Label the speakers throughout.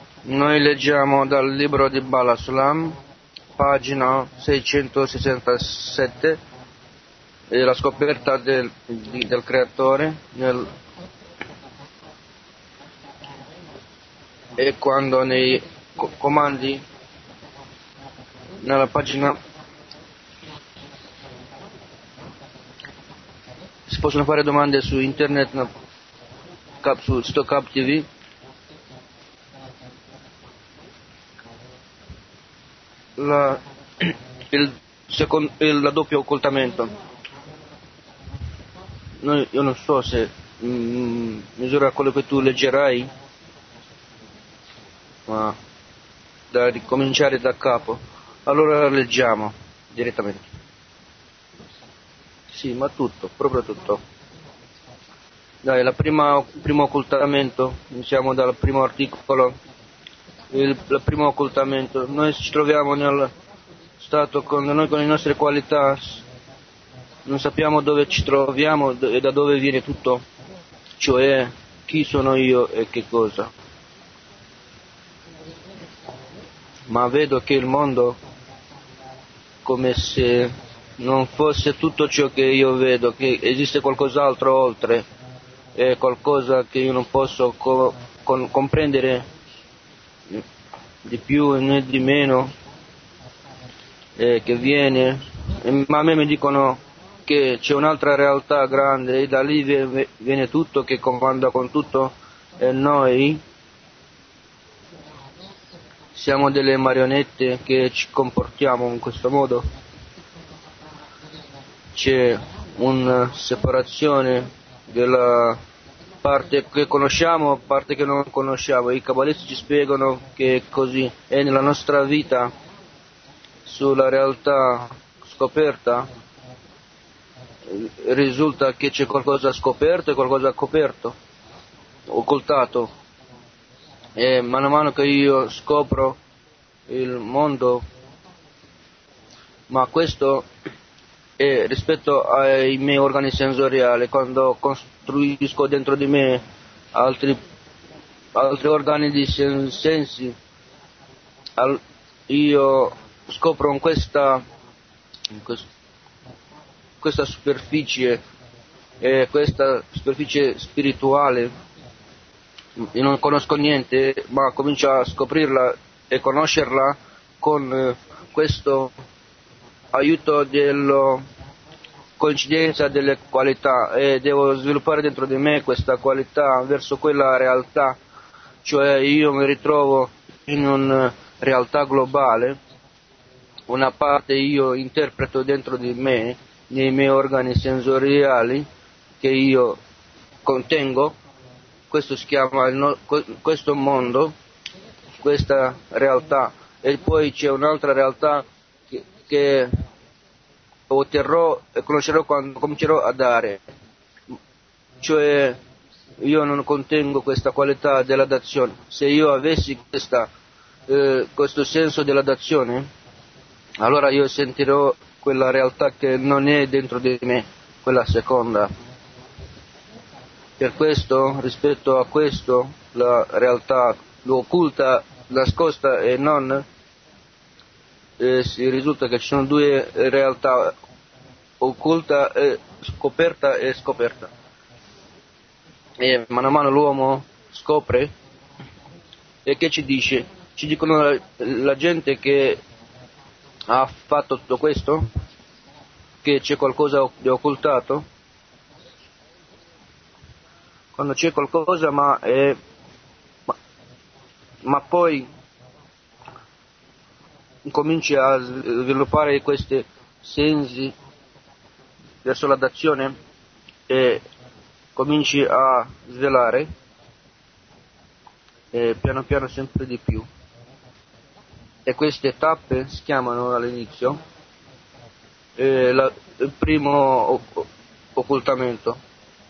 Speaker 1: Noi leggiamo dal libro di Bala Sulam, pagina 667, la scoperta del creatore e quando nei comandi, nella pagina, si possono fare domande su internet, su sito Cap TV. La doppio occultamento. Io non so se misura quello che tu leggerai, ma da ricominciare da capo. Allora leggiamo direttamente. Sì, ma tutto, proprio tutto. Dai, primo occultamento, iniziamo dal primo articolo. Il primo occultamento. Noi ci troviamo nel stato noi con le nostre qualità, non sappiamo dove ci troviamo e da dove viene tutto, cioè chi sono io e che cosa. Ma vedo che il mondo, come se non fosse tutto ciò che io vedo, che esiste qualcos'altro oltre, è qualcosa che io non posso comprendere di più né di meno, che viene, ma a me mi dicono che c'è un'altra realtà grande e da lì viene tutto, che comanda con tutto, e noi siamo delle marionette che ci comportiamo in questo modo. C'è una separazione della parte che conosciamo, parte che non conosciamo. I cabalisti ci spiegano che è così, e nella nostra vita, sulla realtà scoperta, risulta che c'è qualcosa scoperto e qualcosa coperto, occultato, e man mano che io scopro il mondo, ma questo è rispetto ai miei organi sensoriali. Quando costruisco dentro di me altri organi di sensi, io scopro in questa superficie, questa superficie spirituale. Io non conosco niente, ma comincio a scoprirla e conoscerla con questo aiuto della coincidenza delle qualità, e devo sviluppare dentro di me questa qualità verso quella realtà, cioè io mi ritrovo in una realtà globale, una parte io interpreto dentro di me, nei miei organi sensoriali che io contengo. Questo si chiama questo mondo, questa realtà, e poi c'è un'altra realtà che otterrò e conoscerò quando comincerò a dare, cioè io non contengo questa qualità della dazione. Se io avessi questo senso della dazione, allora io sentirò quella realtà che non è dentro di me, quella seconda. Per questo, rispetto a questo, la realtà occulta, nascosta e non, si risulta che ci sono due realtà, occulta e scoperta e scoperta. E man mano l'uomo scopre, e che ci dice? Ci dicono la gente che ha fatto tutto questo, che c'è qualcosa di occultato. Quando c'è qualcosa, ma poi cominci a sviluppare questi sensi verso la dazione e cominci a svelare, piano piano sempre di più. E queste tappe si chiamano all'inizio il primo occultamento,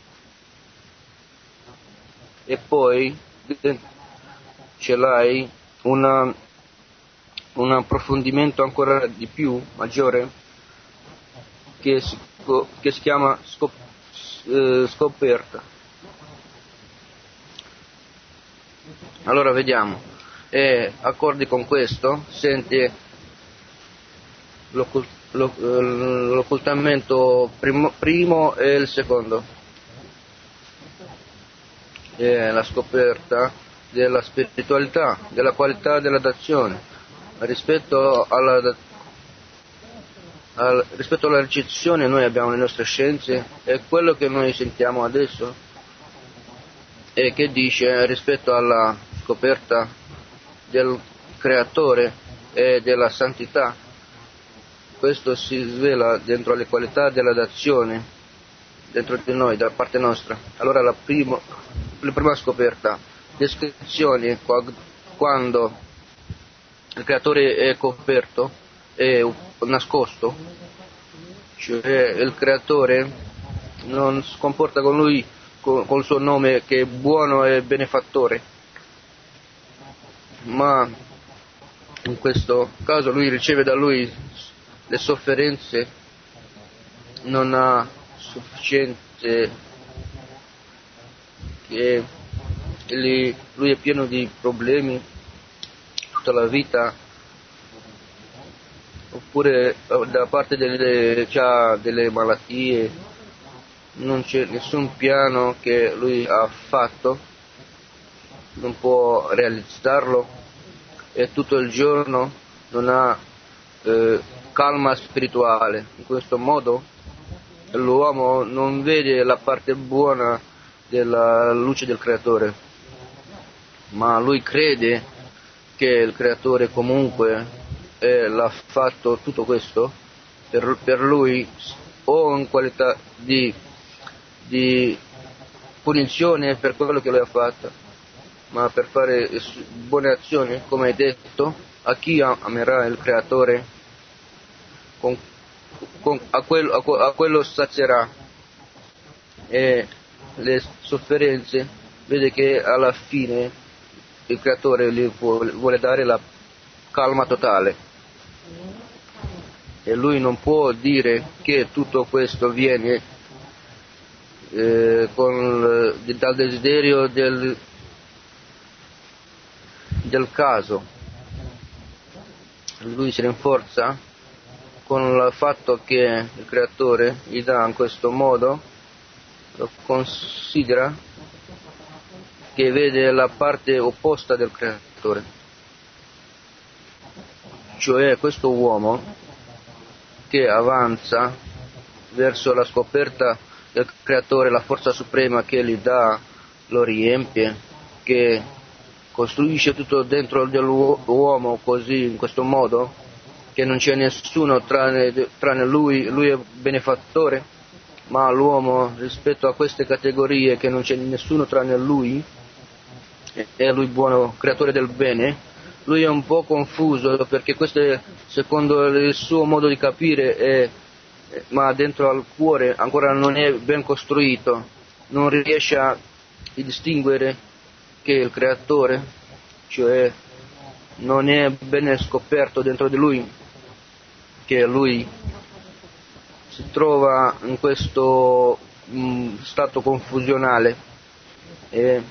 Speaker 1: e poi ce l'hai un approfondimento ancora di più maggiore che si chiama scoperta. Allora vediamo, e accordi con questo sente l'occultamento primo e il secondo, e la scoperta della spiritualità, della qualità della dazione rispetto alla ricezione. Noi abbiamo le nostre scienze e quello che noi sentiamo adesso e che dice rispetto alla scoperta del creatore e della santità. Questo si svela dentro le qualità della dazione dentro di noi, da parte nostra. Allora la prima scoperta, descrizioni quando il creatore è coperto, è nascosto, cioè il creatore non si comporta con lui col suo nome che è buono e benefattore, ma in questo caso lui riceve da lui le sofferenze, non ha sufficiente, che lui è pieno di problemi tutta la vita, oppure da parte delle malattie, non c'è nessun piano che lui ha fatto, non può realizzarlo, e tutto il giorno non ha calma spirituale. In questo modo l'uomo non vede la parte buona della luce del creatore, ma lui crede che il creatore comunque l'ha fatto tutto questo per lui, o in qualità di punizione per quello che lui ha fatto, ma per fare buone azioni, come hai detto. A chi amerà il creatore, a quello sazierà, e le sofferenze vede che alla fine il creatore gli vuole dare la calma totale, e lui non può dire che tutto questo viene dal desiderio del caso. Lui si rinforza con il fatto che il creatore gli dà in questo modo, lo considera che vede la parte opposta del creatore, cioè questo uomo che avanza verso la scoperta del creatore, la forza suprema che gli dà, lo riempie, che costruisce tutto dentro dell'uomo così, in questo modo, che non c'è nessuno tranne lui è benefattore, ma l'uomo rispetto a queste categorie, che non c'è nessuno tranne lui, è lui buono, creatore del bene, lui è un po' confuso, perché questo è secondo il suo modo di capire, ma dentro al cuore ancora non è ben costruito, non riesce a distinguere che il creatore, cioè non è ben scoperto dentro di lui, che lui si trova in questo stato confusionale, e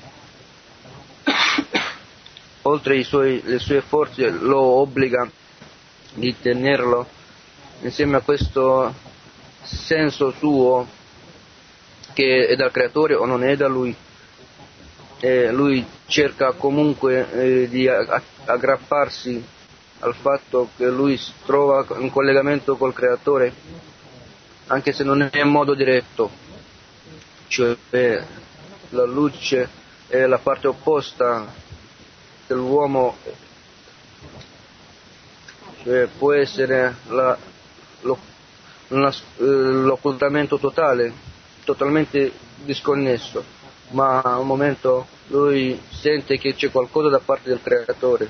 Speaker 1: oltre le sue forze lo obbliga di tenerlo insieme a questo senso suo che è dal creatore o non è da lui. Lui cerca comunque di aggrapparsi al fatto che lui si trova in collegamento col creatore, anche se non è in modo diretto, cioè la luce è la parte opposta dell'uomo, cioè può essere l'occultamento totale, totalmente disconnesso, ma a un momento lui sente che c'è qualcosa da parte del creatore,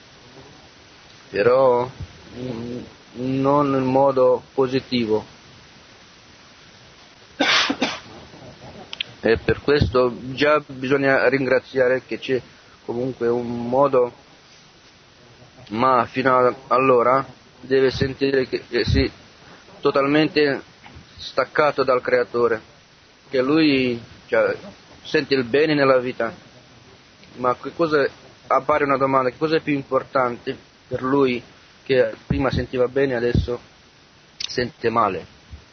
Speaker 1: però non in modo positivo, e per questo già bisogna ringraziare che c'è comunque un modo, ma fino ad allora deve sentire che si totalmente staccato dal creatore, che lui sente il bene nella vita, ma che cosa appare una domanda: che cosa è più importante per lui, che prima sentiva bene, adesso sente male?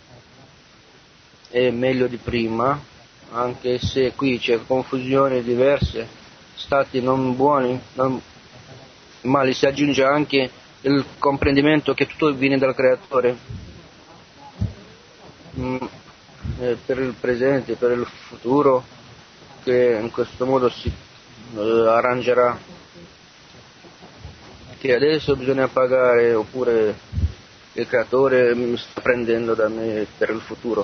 Speaker 1: È meglio di prima, anche se qui c'è confusione, diverse, stati non buoni, ma gli si aggiunge anche il comprendimento che tutto viene dal Creatore, per il presente, per il futuro, che in questo modo si arrangerà, che adesso bisogna pagare, oppure il Creatore mi sta prendendo da me per il futuro.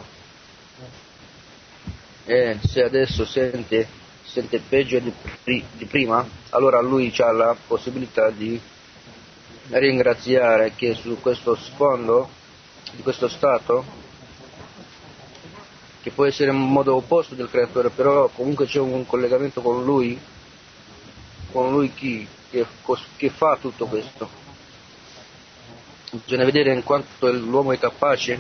Speaker 1: E se adesso sente peggio di prima, allora lui ha la possibilità di ringraziare che su questo sfondo, di questo stato, che può essere in modo opposto del Creatore, però comunque c'è un collegamento con lui che fa tutto questo. Bisogna vedere in quanto l'uomo è capace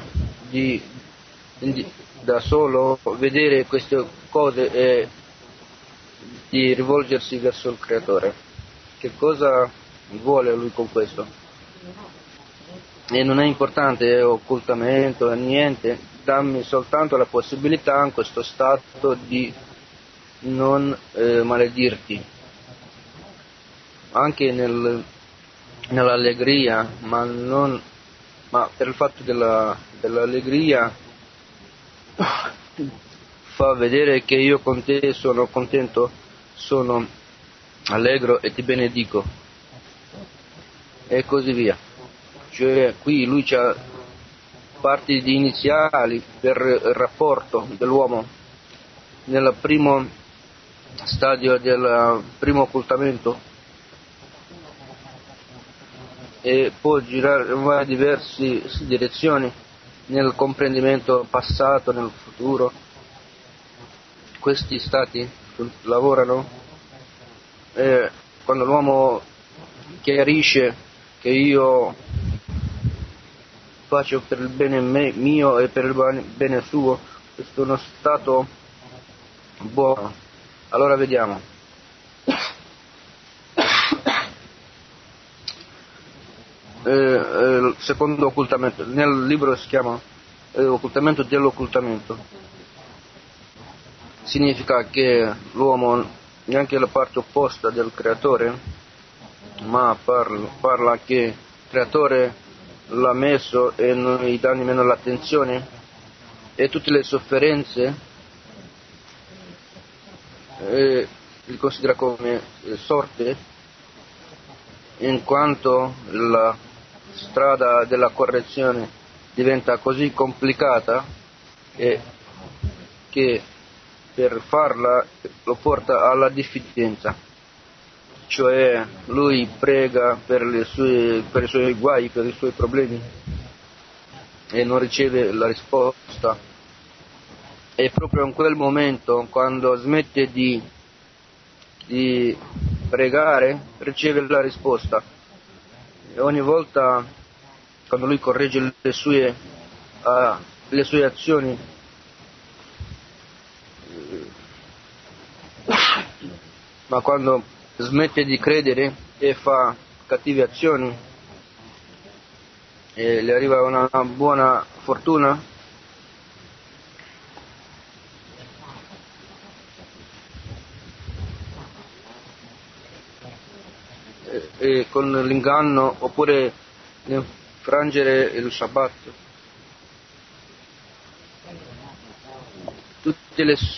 Speaker 1: da solo vedere queste cose e di rivolgersi verso il Creatore. Che cosa vuole lui con questo? E non è importante occultamento, niente, dammi soltanto la possibilità in questo stato di non maledirti, anche nell'allegria, ma per il fatto dell'allegria fa vedere che io con te sono contento, sono allegro e ti benedico, e così via. Cioè qui lui ha parti iniziali per il rapporto dell'uomo nel primo stadio del primo occultamento, e può girare in diverse direzioni nel comprendimento passato, nel futuro. Questi stati lavorano quando l'uomo chiarisce che io faccio per il bene mio e per il bene suo, questo è uno stato buono. Allora vediamo. Il secondo occultamento, nel libro si chiama occultamento dell'occultamento. Significa che l'uomo, neanche la parte opposta del Creatore, ma parla che il Creatore l'ha messo e non gli dà nemmeno l'attenzione, e tutte le sofferenze li considera come sorte, in quanto la strada della correzione diventa così complicata che per farla lo porta alla diffidenza. Cioè lui prega per i suoi guai, per i suoi problemi, e non riceve la risposta, e proprio in quel momento, quando smette di pregare, riceve la risposta. E ogni volta quando lui corregge le sue azioni, ma quando smette di credere e fa cattive azioni e le arriva una buona fortuna, e con l'inganno, oppure infrangere il Shabbat, tutti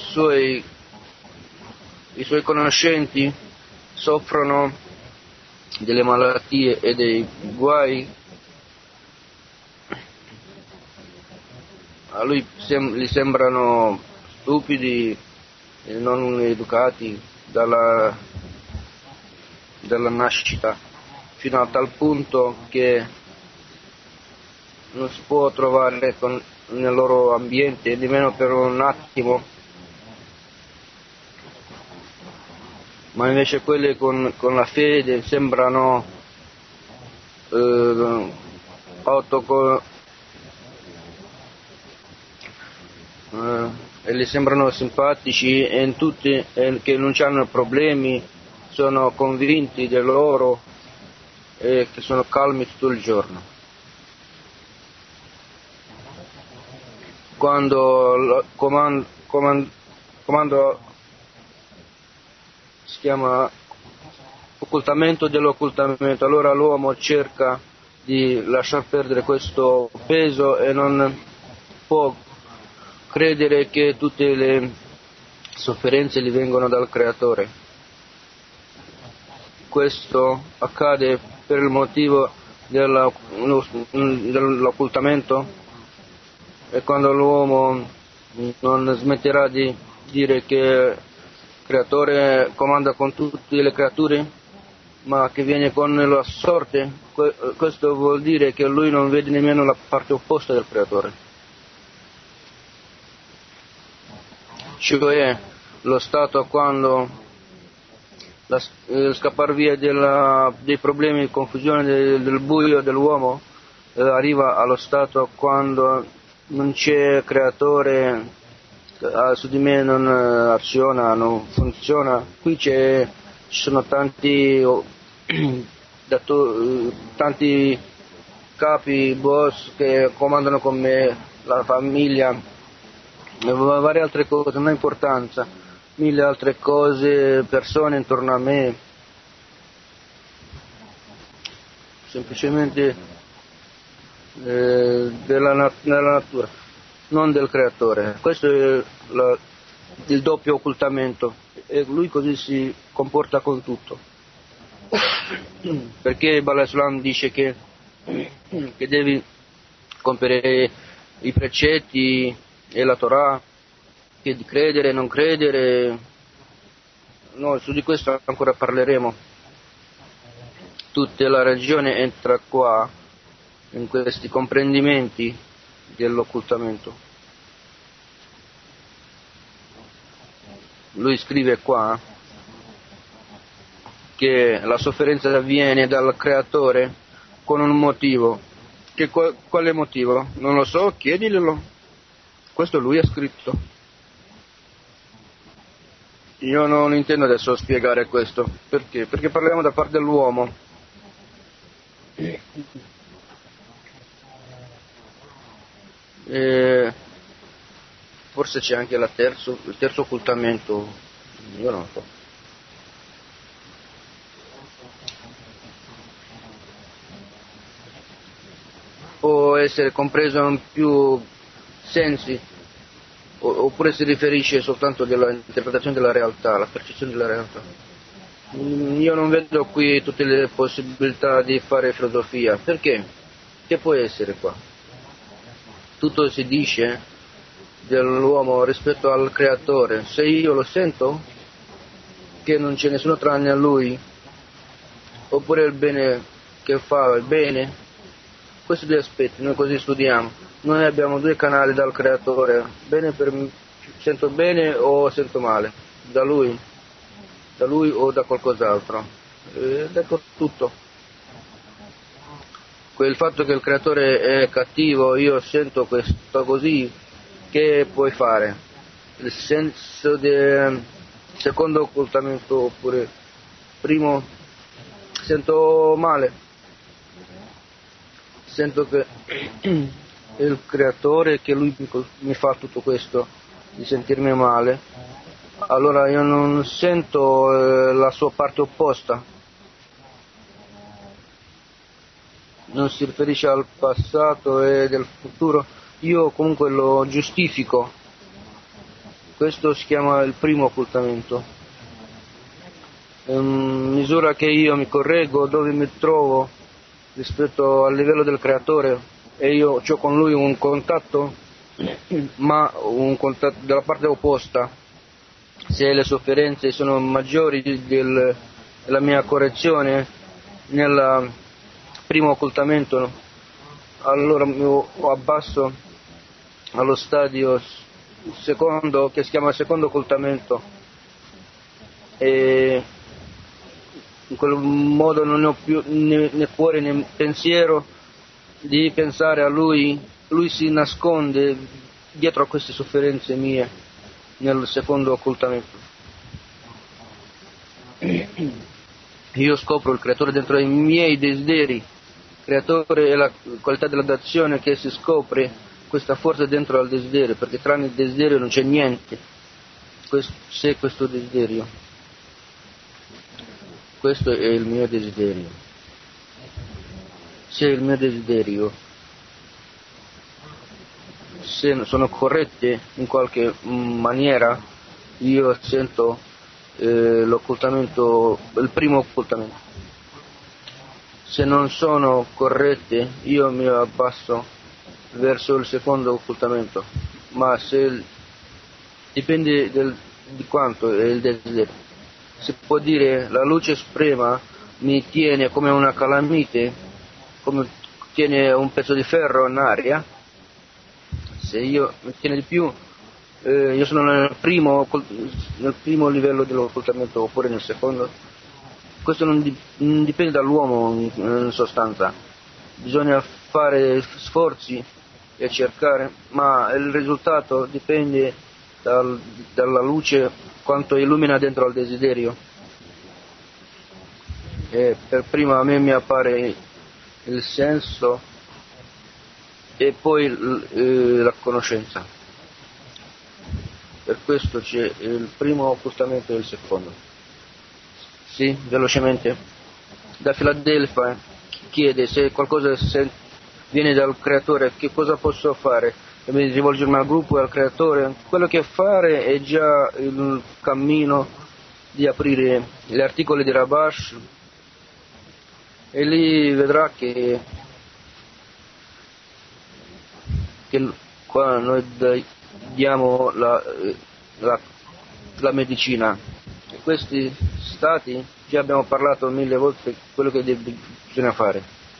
Speaker 1: i suoi conoscenti soffrono delle malattie e dei guai. A lui gli sembrano stupidi e non educati dalla nascita, fino a tal punto che non si può trovare nel loro ambiente nemmeno per un attimo. Ma invece quelli con la fede sembrano e gli sembrano simpatici, e che non hanno problemi, sono convinti di loro e che sono calmi tutto il giorno. Quando comando si chiama occultamento dell'occultamento, allora l'uomo cerca di lasciar perdere questo peso e non può credere che tutte le sofferenze gli vengono dal Creatore. Questo accade per il motivo dell'occultamento, e quando l'uomo non smetterà di dire che il Creatore comanda con tutte le creature, ma che viene con la sorte, questo vuol dire che lui non vede nemmeno la parte opposta del Creatore, cioè lo stato quando scappare via dei problemi di confusione del buio dell'uomo arriva allo stato quando non c'è Creatore, su di me non aziona, non funziona. Qui ci sono tanti tanti capi, boss che comandano con me, la famiglia e varie altre cose, non ha importanza, mille altre cose, persone intorno a me, semplicemente della natura, non del Creatore. Questo è il doppio occultamento, e lui così si comporta con tutto. Perché Bala Islam dice che devi compiere i precetti e la Torah, che di credere e non credere, noi su di questo ancora parleremo. Tutta la religione entra qua, in questi comprendimenti dell'occultamento. Lui scrive qua che la sofferenza avviene dal Creatore con un motivo. Quale motivo? Non lo so, chiediglielo. Questo lui ha scritto. Io non intendo adesso spiegare questo. Perché? Perché parliamo da parte dell'uomo. Forse c'è anche il terzo occultamento, io non lo so. Può essere compreso in più sensi, oppure si riferisce soltanto all'interpretazione della realtà, alla percezione della realtà. Io non vedo qui tutte le possibilità di fare filosofia. Perché? Che può essere qua? Tutto si dice dell'uomo rispetto al Creatore. Se io lo sento che non c'è nessuno tranne a lui, oppure il bene che fa il bene, questi due aspetti noi così studiamo. Noi abbiamo due canali dal Creatore: sento bene o sento male, da lui o da qualcos'altro. Ed ecco tutto. Quel fatto che il Creatore è cattivo, io sento questo così, che puoi fare? Il senso del secondo occultamento, oppure primo, sento male, sento che è il Creatore, che lui mi fa tutto questo di sentirmi male, allora io non sento la sua parte opposta. Non si riferisce al passato e del futuro, io comunque lo giustifico. Questo si chiama il primo occultamento. In misura che io mi correggo dove mi trovo rispetto al livello del Creatore, e io ho con lui un contatto, ma un contatto della parte opposta. Se le sofferenze sono maggiori della mia correzione nel primo occultamento, allora mi abbasso allo stadio secondo, che si chiama secondo occultamento, e in quel modo non ho più né cuore né pensiero di pensare a lui. Lui si nasconde dietro a queste sofferenze mie nel secondo occultamento. io scopro il creatore dentro i miei desideri. Il creatore è la qualità della dazione che si scopre, questa forza dentro al desiderio, perché tranne il desiderio non c'è niente. Se questo desiderio, questo è il mio desiderio. Se il mio desiderio, se sono corrette in qualche maniera, io sento l'occultamento, il primo occultamento. Se non sono corrette, io mi abbasso verso il secondo occultamento, ma se dipende di quanto è il desiderio. Si può dire la luce suprema mi tiene come una calamite, come tiene un pezzo di ferro in aria. Se io mi tiene di più, io sono nel primo livello dell'occultamento oppure nel secondo. Questo non dipende dall'uomo in sostanza. Bisogna fare sforzi e cercare, ma il risultato dipende dalla luce, quanto illumina dentro al desiderio. E per prima a me mi appare il senso e poi la conoscenza. Per questo c'è il primo occultamento e il secondo. Sì, velocemente. Da Filadelfia chiede se qualcosa viene dal creatore, che cosa posso fare? E mi rivolgermi al gruppo e al creatore. Quello che fare è già il cammino di aprire gli articoli di Rabash e lì vedrà che qua noi diamo la medicina. E questi stati, già abbiamo parlato 1000 volte quello che bisogna fare.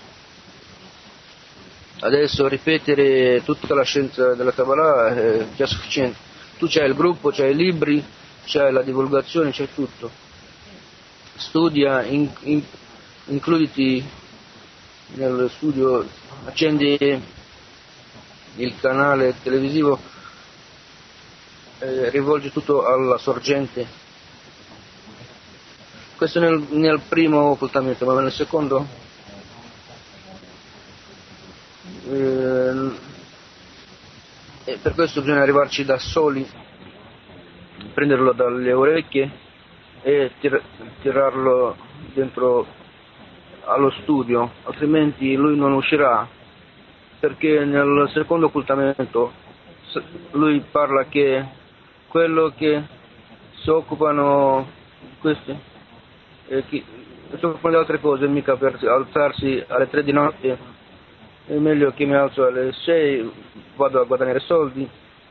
Speaker 1: Adesso ripetere tutta la scienza della Kabbalah è già sufficiente. Tu c'hai il gruppo, c'hai i libri, c'hai la divulgazione, c'hai tutto. Studia, includiti nel studio, accendi il canale televisivo, rivolgi tutto alla sorgente. Questo nel primo occultamento, ma nel secondo e per questo bisogna arrivarci da soli, prenderlo dalle orecchie e tirarlo dentro allo studio, altrimenti lui non uscirà, perché nel secondo occultamento lui parla che quello che si occupano questi si occupano di altre cose, mica per alzarsi alle 3 di notte. È meglio che mi alzo alle 6, vado a guadagnare soldi,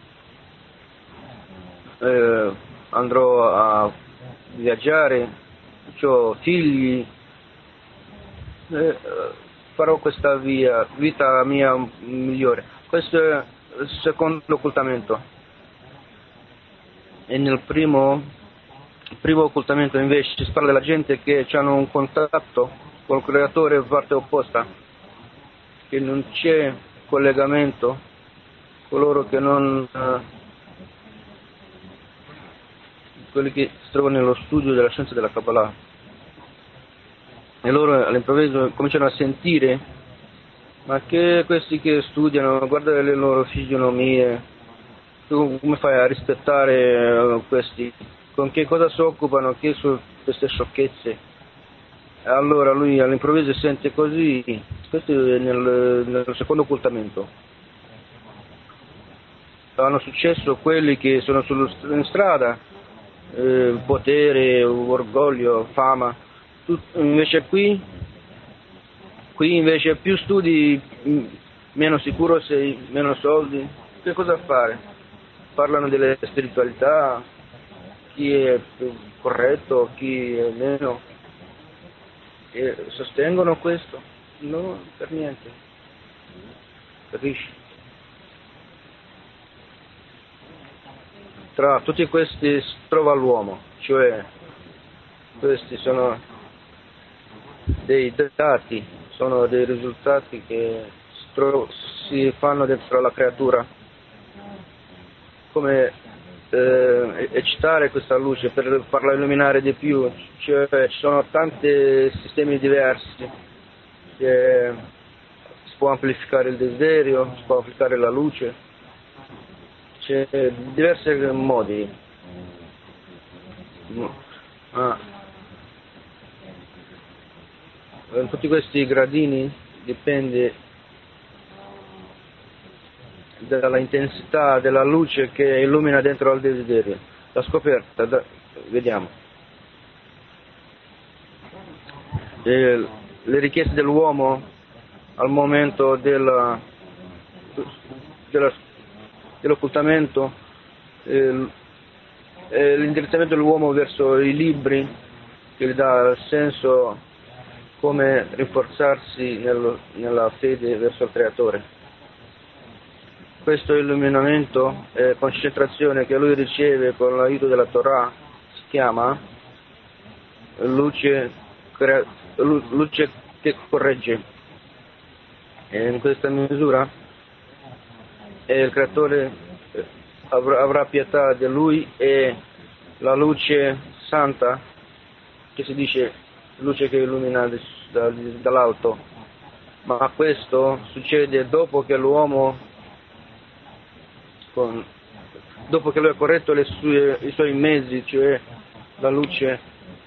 Speaker 1: andrò a viaggiare, ho figli, farò questa vita mia migliore. Questo è il secondo occultamento. E nel primo occultamento invece si parla della gente che hanno un contatto col creatore parte opposta, che non c'è collegamento, coloro che non quelli che si trovano nello studio della scienza della Kabbalah, e loro all'improvviso cominciano a sentire, ma che questi che studiano, guarda le loro fisionomie, tu come fai a rispettare questi, con che cosa si occupano, che sono queste sciocchezze? Allora lui all'improvviso sente così. Questo è nel secondo occultamento. Hanno successo quelli che sono in strada, potere, orgoglio, fama. Invece qui invece più studi, meno sicuro sei, meno soldi. Che cosa fare? Parlano delle spiritualità, chi è più corretto, chi è meno. E sostengono questo? No, per niente. Capisci? Tra tutti questi si trova l'uomo, cioè questi sono dei dati, sono dei risultati che si fanno dentro la creatura, come eccitare questa luce, per farla illuminare di più. Cioè, ci sono tanti sistemi diversi, si può amplificare il desiderio, si può amplificare la luce, c'è diversi modi. In tutti questi gradini dipende dalla intensità della luce che illumina dentro al desiderio. La scoperta, vediamo. Le richieste dell'uomo al momento dell'occultamento, l'indirizzamento dell'uomo verso i libri che gli dà il senso, come rinforzarsi nella fede verso il Creatore. Questo illuminamento e concentrazione che lui riceve con l'aiuto della Torah si chiama luce che corregge. E in questa misura il Creatore avrà pietà di lui, e la luce santa, che si dice luce che illumina dall'alto, ma questo succede dopo che l'uomo, dopo che lui ha corretto i suoi mezzi, cioè la luce,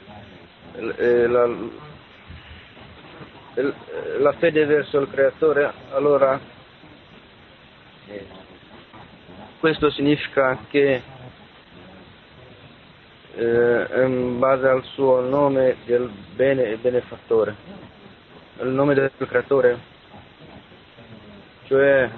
Speaker 1: la fede verso il Creatore. Allora questo significa che in base al suo nome del bene e benefattore, il nome del Creatore, cioè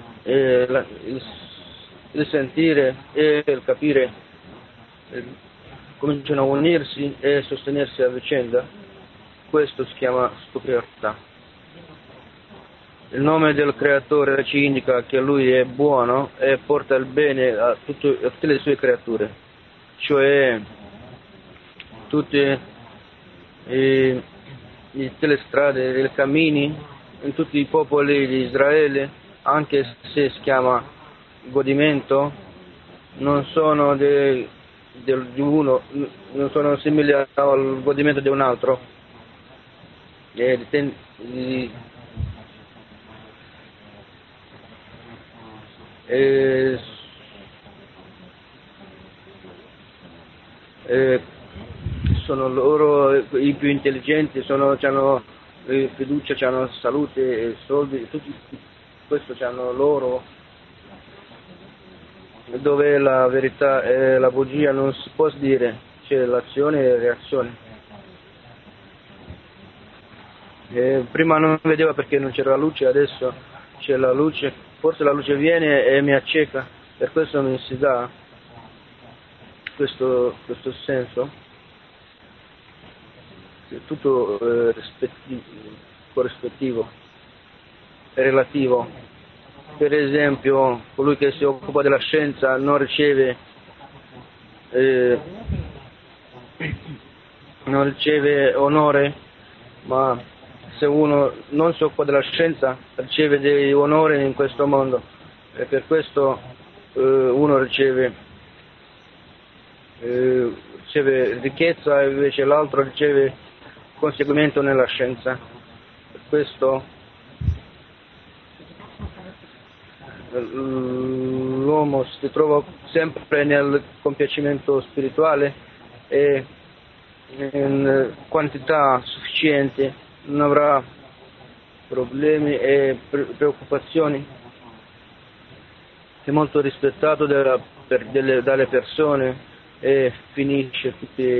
Speaker 1: il sentire e il capire cominciano a unirsi e sostenersi a vicenda. Questo si chiama scoperta. Il nome del Creatore ci indica che Lui è buono e porta il bene a tutte le sue creature, cioè tutte le strade, i cammini in tutti i popoli di Israele, anche se si chiama godimento, non sono di uno, non sono simili al godimento di un altro. Sono loro i più intelligenti, hanno fiducia, hanno salute e soldi, tutti questo hanno loro, dove la verità e la bugia non si può dire, c'è l'azione e la reazione. Prima non vedeva perché non c'era la luce, adesso c'è la luce, forse la luce viene e mi acceca, per questo mi si dà questo senso. Tutto corrispettivo, relativo. Per esempio, colui che si occupa della scienza non riceve onore, ma se uno non si occupa della scienza riceve dei onori in questo mondo, e per questo uno riceve ricchezza, e invece l'altro riceve conseguimento nella scienza. Per questo l'uomo si trova sempre nel compiacimento spirituale e in quantità sufficiente, non avrà problemi e preoccupazioni. È molto rispettato dalle persone e finisce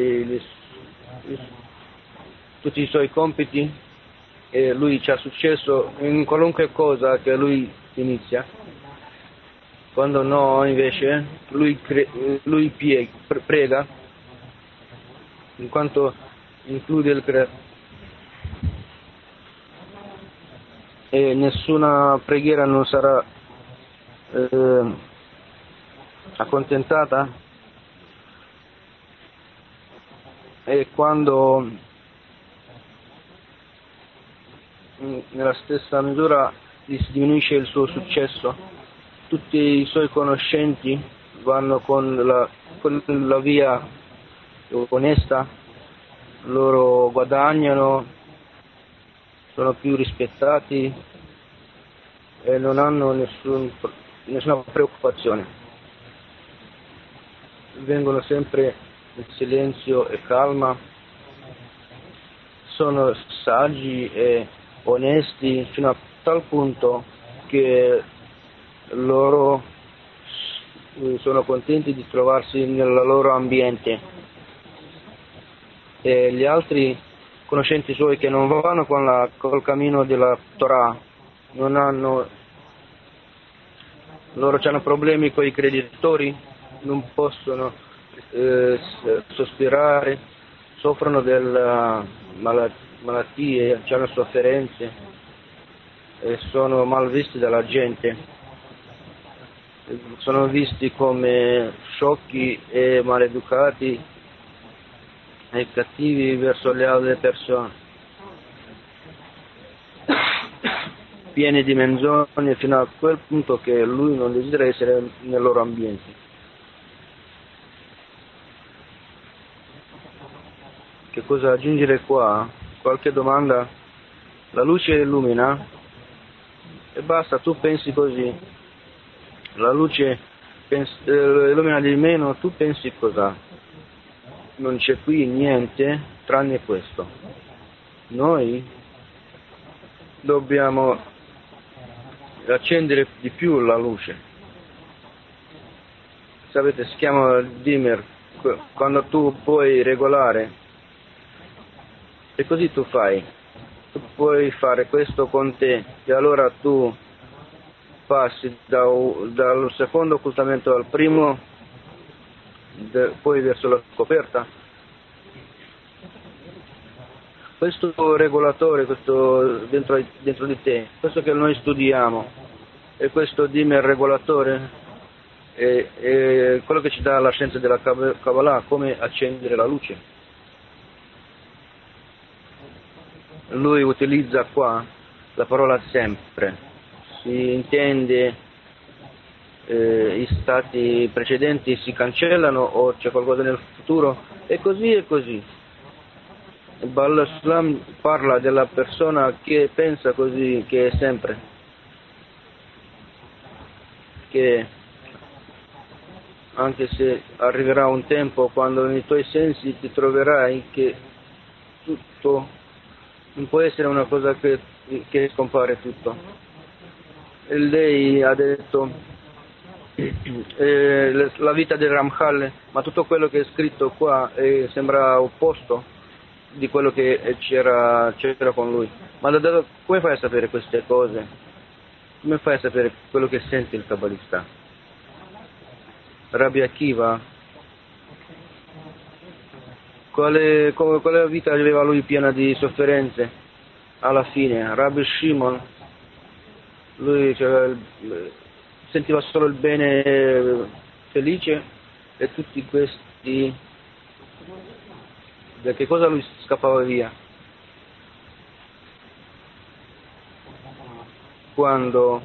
Speaker 1: tutti i suoi compiti, e lui ha successo in qualunque cosa che lui inizia. Quando no, invece, lui prega, in quanto include il Creatore, e nessuna preghiera non sarà accontentata, e quando nella stessa misura si diminuisce il suo successo, tutti i suoi conoscenti vanno con la via onesta, loro guadagnano, sono più rispettati e non hanno nessuna preoccupazione. Vengono sempre in silenzio e calma, sono saggi e onesti fino a tal punto che loro sono contenti di trovarsi nel loro ambiente, e gli altri conoscenti suoi che non vanno col cammino della Torah, loro hanno problemi con i creditori, non possono sospirare, soffrono delle malattie, hanno sofferenze e sono mal visti dalla gente. Sono visti come sciocchi e maleducati e cattivi verso le altre persone, pieni di menzogne fino a quel punto che lui non desidera essere nel loro ambiente. Che cosa aggiungere qua? Qualche domanda? La luce illumina e basta, tu pensi così. La luce illumina di meno, tu pensi cosa? Non c'è qui niente tranne questo. Noi dobbiamo accendere di più la luce. Sapete, si chiama dimmer, quando tu puoi regolare, e così tu fai. Tu puoi fare questo con te, e allora tu passi dal secondo occultamento al primo, poi verso la scoperta. Questo regolatore, questo dentro di te, questo che noi studiamo, e questo dimmer regolatore è quello che ci dà la scienza della Kabbalah, come accendere la luce. Lui utilizza qua la parola sempre. Si intende i stati precedenti si cancellano o c'è qualcosa nel futuro, e così e così. Il Baal Slam parla della persona che pensa così, che è sempre, che anche se arriverà un tempo quando nei tuoi sensi ti troverai che tutto non può essere una cosa che scompare tutto. E lei ha detto la vita del Ramchal, ma tutto quello che è scritto qua sembra opposto di quello che c'era con lui. Ma come fai a sapere queste cose? Come fai a sapere quello che sente il kabbalista? Rabbi Akiva, quale vita aveva lui piena di sofferenze? Alla fine, Rabbi Shimon, lui sentiva solo il bene, felice, e tutti questi, da che cosa lui scappava via? Quando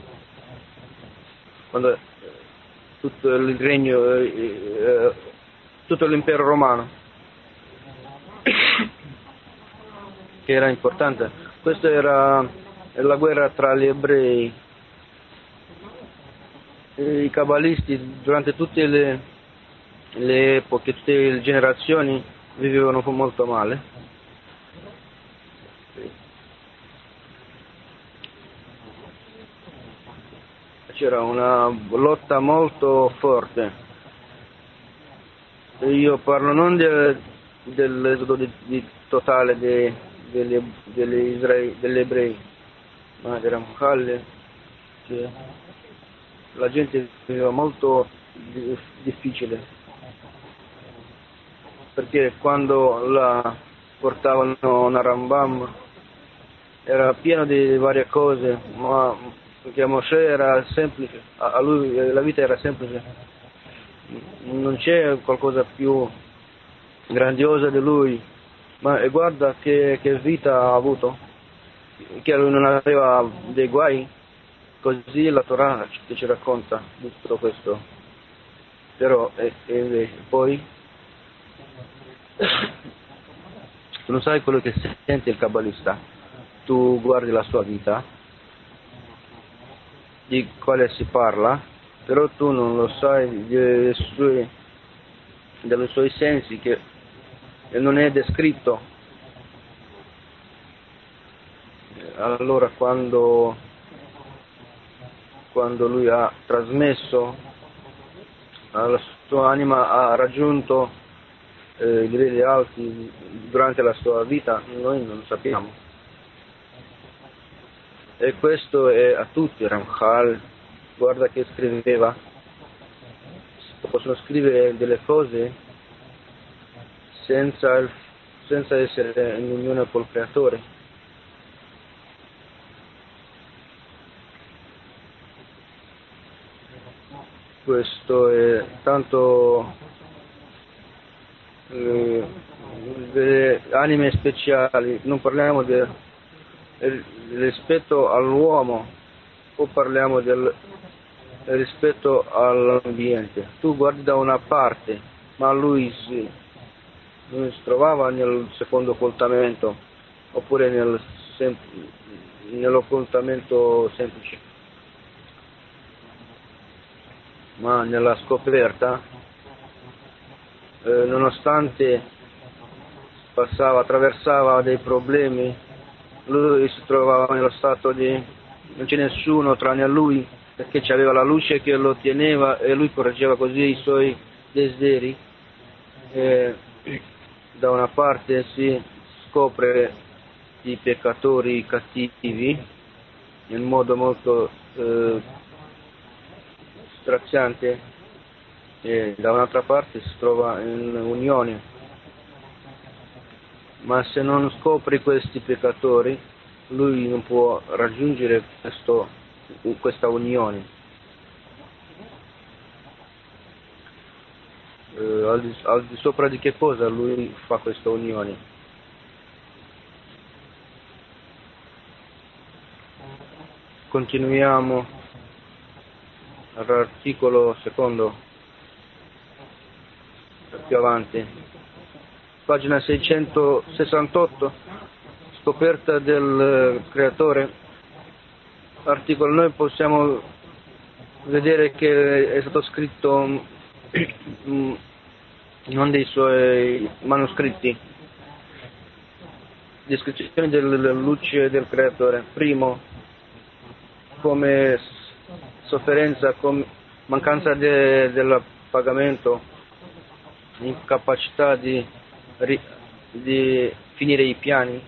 Speaker 1: tutto il regno, tutto l'impero romano, che era importante, questa era la guerra tra gli ebrei. I cabalisti durante tutte le epoche, tutte le generazioni vivevano molto male. C'era una lotta molto forte. Io parlo non dell'esodo totale degli ebrei, ma del Ramchal, che la gente viveva molto difficile, perché quando la portavano a Rambam era pieno di varie cose, ma perché Mosè era semplice, a lui la vita era semplice, non c'è qualcosa più grandiosa di lui, ma guarda che vita ha avuto, che lui non aveva dei guai. Così la Torah che ci racconta di tutto questo. Però poi tu non sai quello che sente il kabbalista, tu guardi la sua vita, di quale si parla, però tu non lo sai dei suoi sensi, che non è descritto. Allora quando lui ha trasmesso, la sua anima ha raggiunto i livelli alti durante la sua vita, noi non sappiamo. E questo è a tutti. Ramchal, guarda che scriveva, possono scrivere delle cose senza essere in unione col creatore. Questo è tanto delle anime speciali, non parliamo del rispetto all'uomo o parliamo del rispetto all'ambiente. Tu guardi da una parte, ma lui si trovava nel secondo occultamento oppure nell'occultamento semplice, ma nella scoperta, nonostante attraversava dei problemi, lui si trovava nello stato di non c'è nessuno tranne lui, perché c'aveva la luce che lo teneva e lui correggeva così i suoi desideri. Da una parte si scopre i peccatori cattivi in modo molto straziante, e da un'altra parte si trova in unione. Ma se non scopri questi peccatori, lui non può raggiungere questa unione. Al di sopra di che cosa lui fa questa unione? Continuiamo all'articolo secondo, più avanti, pagina 668, scoperta del creatore. Articolo, noi possiamo vedere che è stato scritto non dei suoi manoscritti, descrizione della luce del creatore. Primo, come sofferenza, come mancanza del pagamento, incapacità di finire i piani.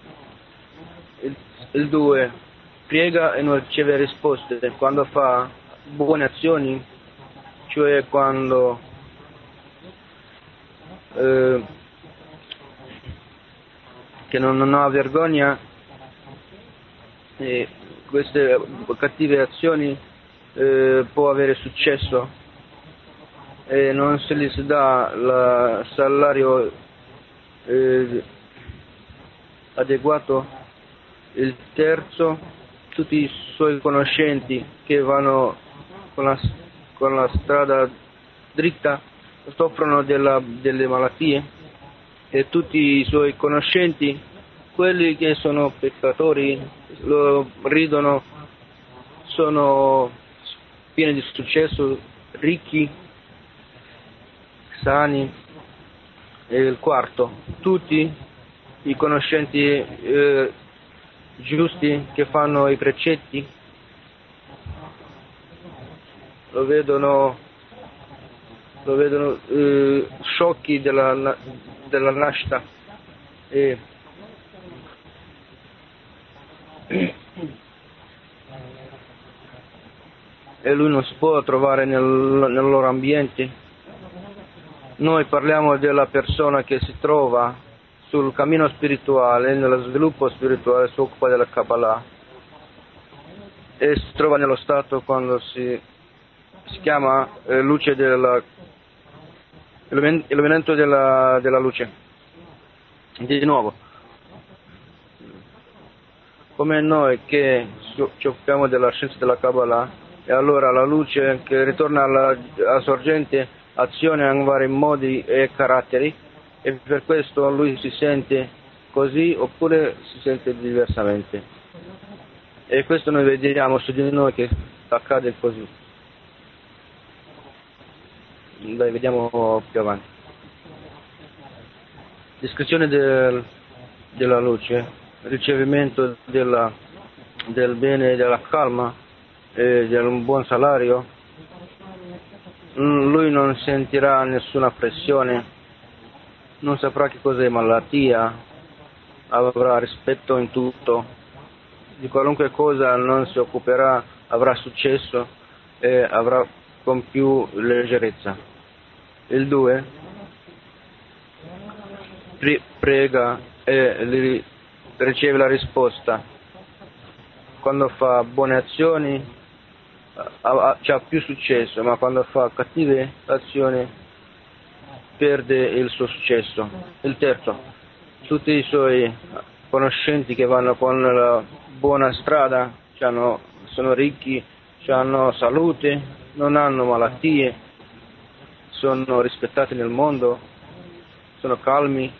Speaker 1: Il 2, prega e non riceve risposte. Quando fa buone azioni, cioè quando che non ha vergogna, e queste cattive azioni può avere successo e non se gli si dà il salario adeguato. Il terzo, tutti i suoi conoscenti che vanno con la strada dritta soffrono delle malattie, e tutti i suoi conoscenti, quelli che sono peccatori, lo ridono, sono pieni di successo, ricchi, sani. E il quarto, tutti i conoscenti giusti che fanno i precetti lo vedono sciocchi della nascita, e lui non si può trovare nel loro ambiente. Noi parliamo della persona che si trova sul cammino spirituale, nello sviluppo spirituale, si occupa della Kabbalah e si trova nello stato quando si chiama luce illuminamento della luce. Di nuovo, come noi che ci occupiamo della scienza della Kabbalah, e allora la luce che ritorna alla sorgente azione in vari modi e caratteri, e per questo lui si sente così oppure si sente diversamente. E questo noi vediamo su di noi che accade così. Dai, vediamo più avanti. Descrizione della luce, ricevimento del bene e della calma e del buon salario. Lui non sentirà nessuna pressione, non saprà che cos'è malattia, avrà rispetto in tutto, di qualunque cosa non si occuperà, avrà successo e avrà con più leggerezza. Il 2 prega e riceve la risposta. Quando fa buone azioni c'ha più successo, ma quando fa cattive azioni perde il suo successo. Il 3, tutti i suoi conoscenti che vanno con la buona strada sono ricchi, hanno salute, non hanno malattie, sono rispettati nel mondo, sono calmi.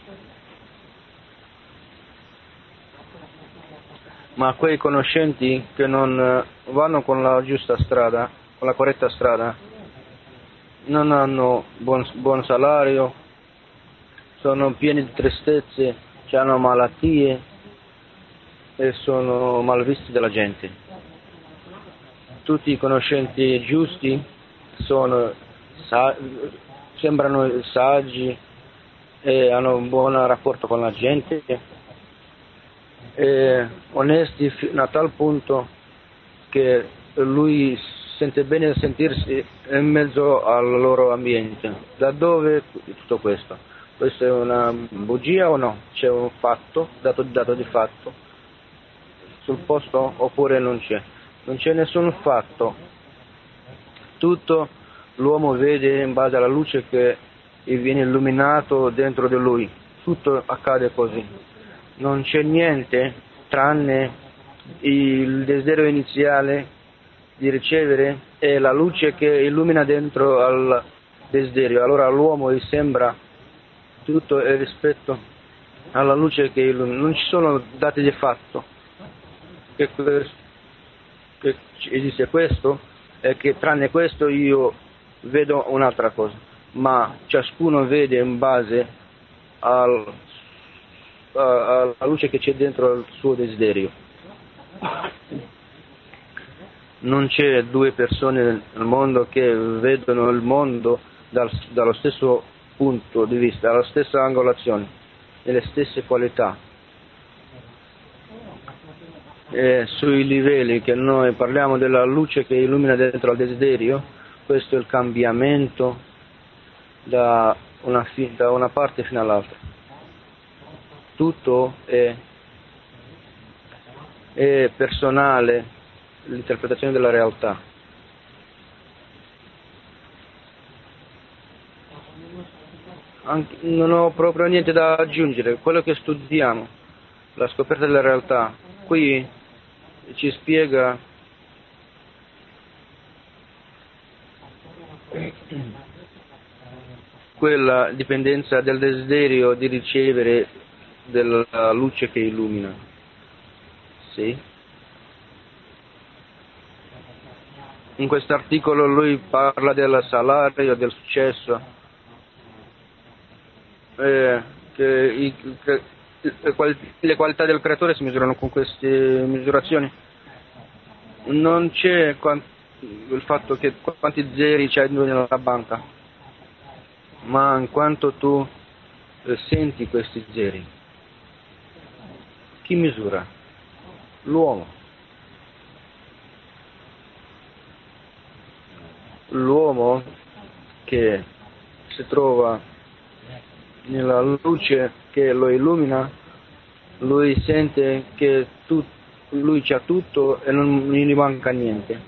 Speaker 1: Ma quei conoscenti che non vanno con la giusta strada, con la corretta strada, non hanno buon salario, sono pieni di tristezze, hanno malattie e sono malvisti dalla gente. Tutti i conoscenti giusti sembrano saggi e hanno un buon rapporto con la gente e onesti fino a tal punto che lui sente bene sentirsi in mezzo al loro ambiente. Da dove tutto questo? Questo è una bugia o no? C'è un fatto, dato di fatto sul posto oppure non c'è? Non c'è nessun fatto. Tutto l'uomo vede in base alla luce che viene illuminato dentro di lui. Tutto accade così. Non c'è niente tranne il desiderio iniziale di ricevere e la luce che illumina dentro al desiderio. Allora l'uomo gli sembra tutto è rispetto alla luce che illumina. Non ci sono dati di fatto che esiste questo e che tranne questo io vedo un'altra cosa, ma ciascuno vede in base alla luce che c'è dentro il suo desiderio. Non c'è due persone nel mondo che vedono il mondo dallo stesso punto di vista, dalla stessa angolazione e le stesse qualità. E sui livelli che noi parliamo della luce che illumina dentro al desiderio, questo è il cambiamento da una parte fino all'altra. Tutto è personale, l'interpretazione della realtà. Non ho proprio niente da aggiungere, quello che studiamo, la scoperta della realtà, qui ci spiega quella dipendenza del desiderio di ricevere della luce che illumina. Sì. In questo articolo lui parla del salario, del successo, che le qualità del creatore si misurano con queste misurazioni. Non c'è il fatto che quanti zeri c'hai nella banca, ma in quanto tu senti questi zeri. Chi misura? L'uomo. L'uomo che si trova nella luce che lo illumina, lui sente che lui c'ha tutto e non gli manca niente.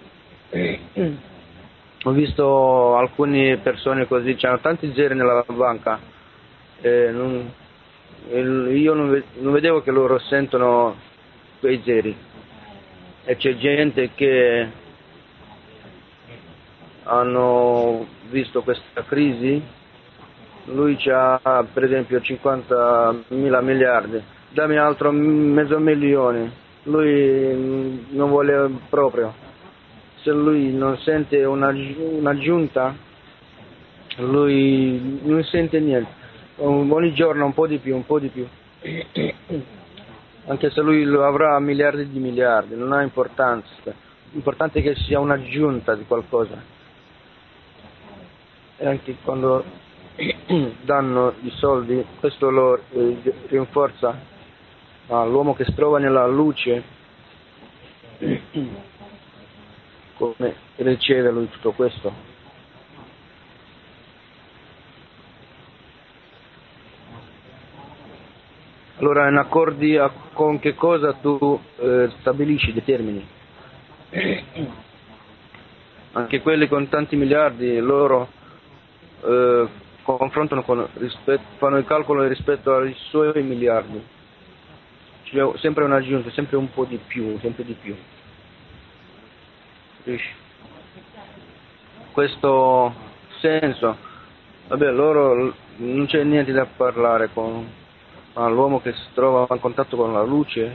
Speaker 1: Ho visto alcune persone così, c'hanno tanti zeri nella banca, io non vedevo che loro sentono quei zeri, e c'è gente che hanno visto questa crisi, lui ha per esempio 50.000 miliardi, dammi altro mezzo milione, lui non vuole proprio. Se lui non sente un'aggiunta, lui non sente niente, ogni giorno un po' di più, un po' di più. Anche se lui lo avrà miliardi di miliardi, non ha importanza, l'importante è che sia un'aggiunta di qualcosa. E anche quando danno i soldi, questo lo rinforza all'uomo che si trova nella luce, come riceve lui tutto questo. Allora in accordi con che cosa tu stabilisci, determini. Anche quelli con tanti miliardi, loro confrontano fanno il calcolo rispetto ai suoi miliardi. C'è sempre un'aggiunta, sempre un po' di più, sempre di più. Questo senso, vabbè, loro non c'è niente da parlare con l'uomo che si trova in contatto con la luce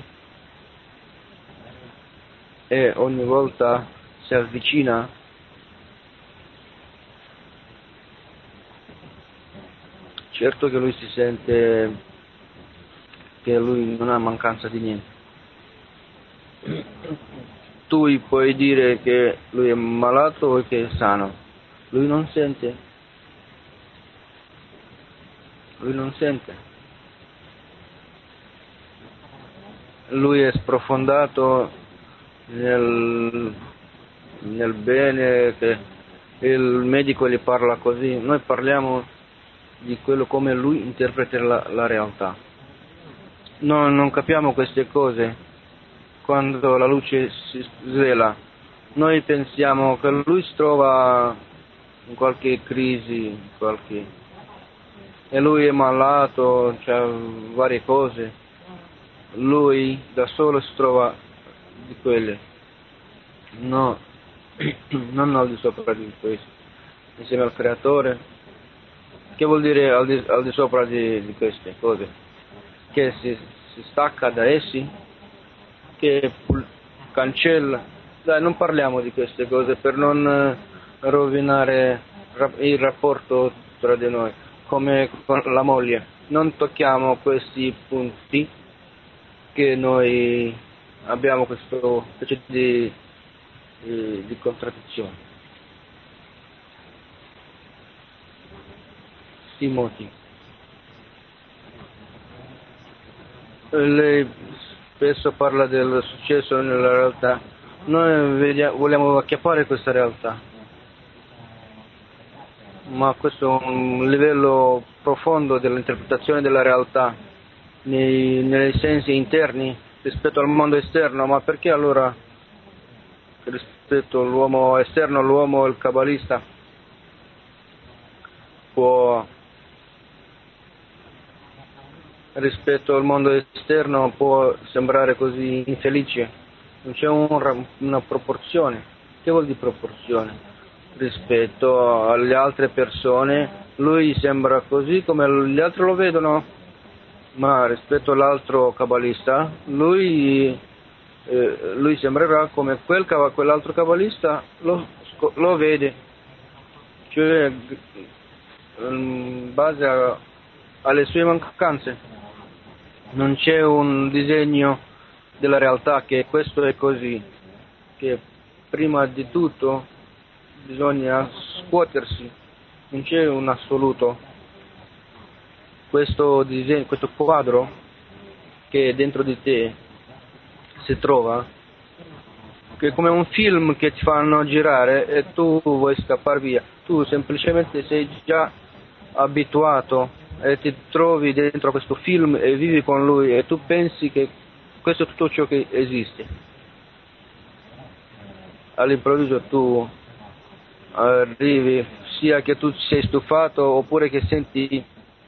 Speaker 1: e ogni volta si avvicina, certo che lui si sente che lui non ha mancanza di niente. Tu puoi dire che lui è malato o che è sano, lui non sente, lui è sprofondato nel bene, che il medico gli parla così, noi parliamo di quello come lui interpreta la realtà. Non capiamo queste cose quando la luce si svela. Noi pensiamo che lui si trova in qualche crisi, e lui è malato, c'ha varie cose. Lui da solo si trova di quelle. No, non al di sopra di questo, insieme al creatore. Che vuol dire al di sopra di queste cose? Che si stacca da essi, che cancella. Dai, non parliamo di queste cose per non rovinare il rapporto tra di noi, come con la moglie. Non tocchiamo questi punti, che noi abbiamo questo specie di contraddizione. Timothy, lei spesso parla del successo nella realtà, noi vogliamo acchiappare questa realtà, ma questo è un livello profondo dell'interpretazione della realtà nei sensi interni rispetto al mondo esterno. Ma perché allora rispetto all'uomo esterno, l'uomo, il kabbalista, può, rispetto al mondo esterno, può sembrare così infelice? Non c'è una proporzione. Che vuol dire proporzione? Rispetto alle altre persone lui sembra così come gli altri lo vedono, ma rispetto all'altro kabbalista lui sembrerà come quell'altro kabbalista lo vede, cioè in base alle sue mancanze. Non c'è un disegno della realtà che questo è così, che prima di tutto bisogna scuotersi, non c'è un assoluto. Questo disegno, questo quadro che dentro di te si trova, che è come un film che ti fanno girare e tu vuoi scappare via. Tu semplicemente sei già abituato e ti trovi dentro questo film e vivi con lui e tu pensi che questo è tutto ciò che esiste. All'improvviso tu arrivi, sia che tu sei stufato oppure che senti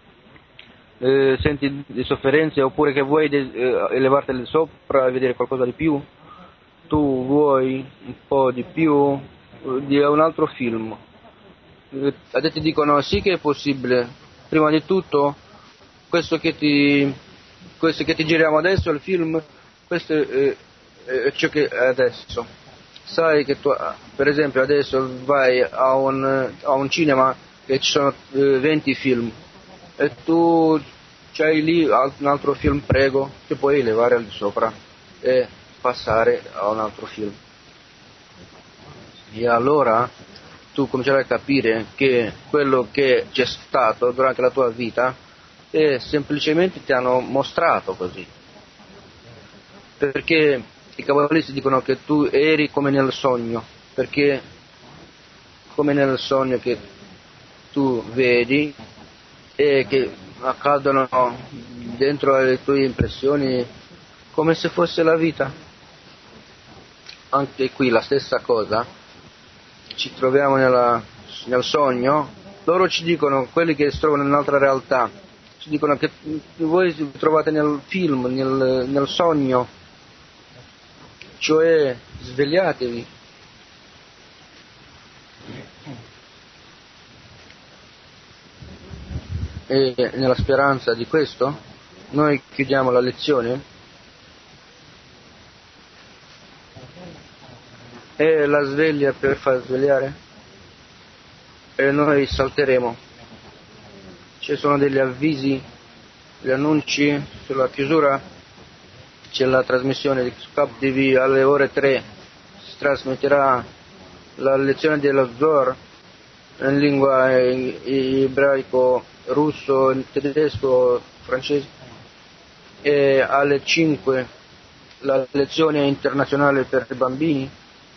Speaker 1: di sofferenze, oppure che vuoi elevarti al sopra e vedere qualcosa di più, tu vuoi un po' di più, di un altro film. Adesso ti dicono sì che è possibile. Prima di tutto, questo che ti, questo che ti giriamo adesso, il film, questo è ciò che è adesso. Sai che tu, per esempio, adesso vai a un cinema e ci sono 20 film e tu c'hai lì un altro film, prego, che puoi levare al di sopra e passare a un altro film. E allora tu comincerai a capire che quello che c'è stato durante la tua vita è semplicemente ti hanno mostrato così. Perché i cabalisti dicono che tu eri come nel sogno, perché come nel sogno che tu vedi e che accadono dentro le tue impressioni come se fosse la vita. Anche qui la stessa cosa, ci troviamo nel sogno, loro ci dicono, quelli che si trovano in un'altra realtà, ci dicono che voi vi trovate nel film, nel sogno, cioè svegliatevi. E nella speranza di questo noi chiudiamo la lezione e la sveglia per far svegliare e noi salteremo. Ci sono degli avvisi, degli annunci sulla chiusura, c'è la trasmissione di Scap TV alle ore 3, si trasmetterà la lezione dello Zohar in lingua ebraico, russo, tedesco, francese, e alle 5 la lezione internazionale per i bambini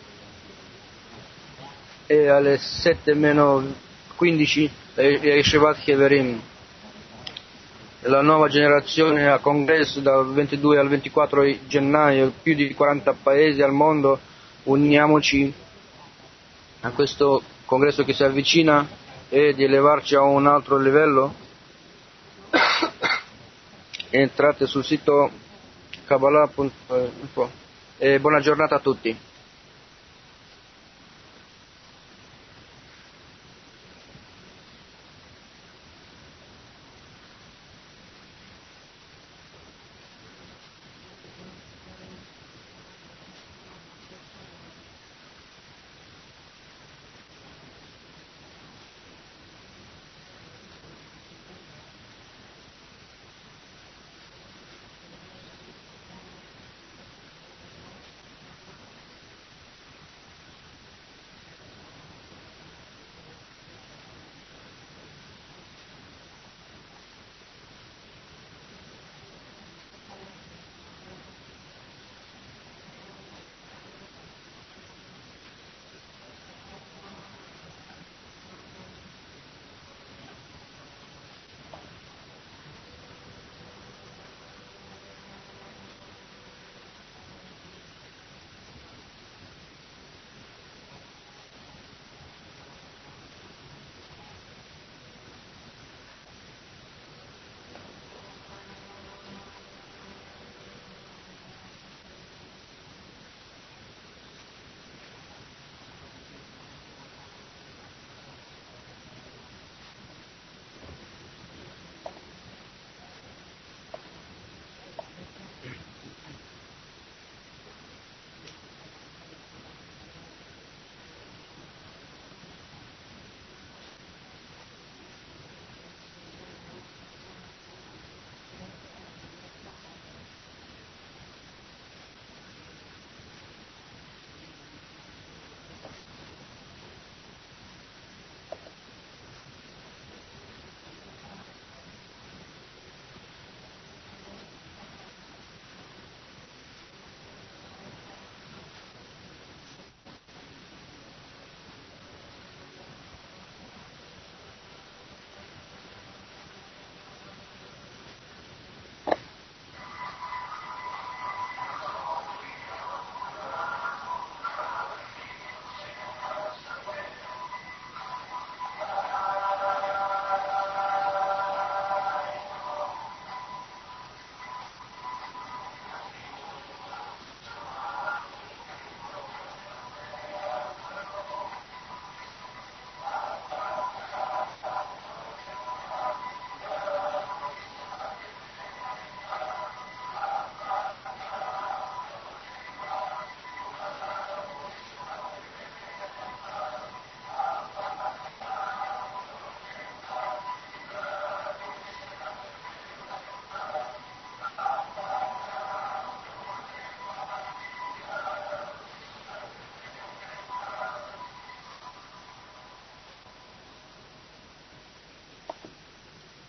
Speaker 1: e alle 7 meno 15 Yeshivat Heverim. La nuova generazione a congresso dal 22 al 24 gennaio, più di 40 paesi al mondo, uniamoci a questo congresso che si avvicina e di elevarci a un altro livello. Entrate sul sito kabbalah.info e buona giornata a tutti.